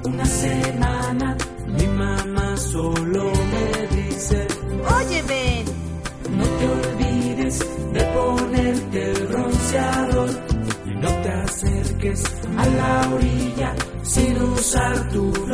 una semana, mi mamá solo me dice: oye, ven, no te olvides de ponerte el bronceador y no te acerques a la orilla sin usar tu